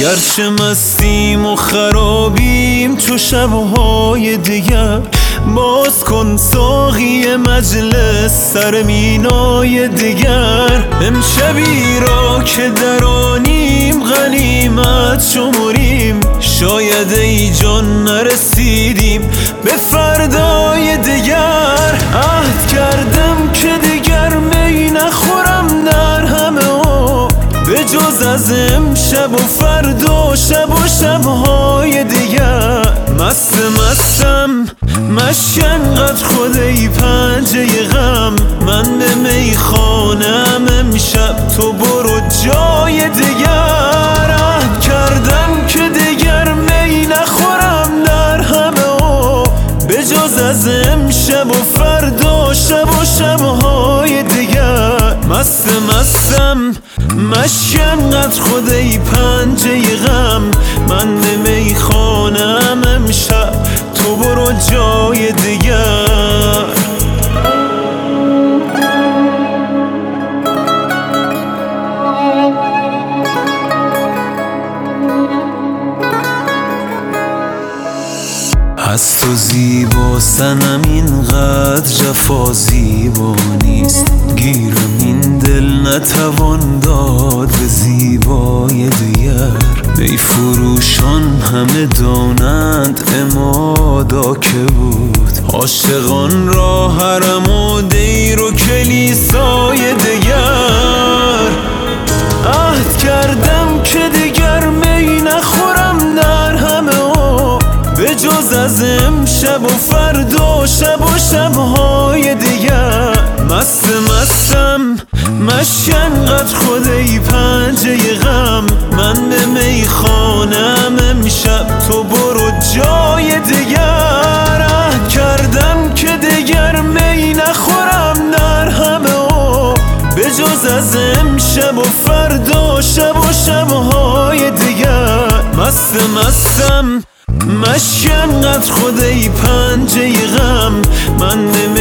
گرچه مستیم و خرابیم تو شبهای دیگر، باز کن ساقی مجلس سر مینای دیگر. امشبی را که درانیم غنیمت شمریم، شاید ای جان نرسیدیم به فردای دیگر. عهد کردم که دیگر می نخورم در همه ها، به جز از امشب و فردا شب و شبهای دیگر. مستم مشک انقدر خود ای پنجه غم، من به میخانم امشب تو برو جای دیگر. عهد کردم که دیگر می نخورم در همه ها، به جز از امشب و فردا شب و شبهای دیگر. مستم مشک انقدر خود ای پنجه غم، من به میخانم امشب تو برو جای دیگر. از تو زیبا سنم اینقدر جفا زیبا نیست، گیرم این دل نتوان داد به زیبای دیگر. ای فروشان همه دانند امادا که بود، عاشقان را حرم و دیر و کلیسای دیگر. عهد کردم که دیگر می نخورم در همه ها، به جز از امشب و فردا شب و شبهای دیگر. مستم مشک انقدر خود ای پنجه غم، من به میخانم امشب تو برو جای دیگر. عهد کردم که دیگر می نخورم در همه ها، به جز از امشب و فردا شب و شبهای دیگر. مستم مشک انقدر خود ای پنجه غم، من به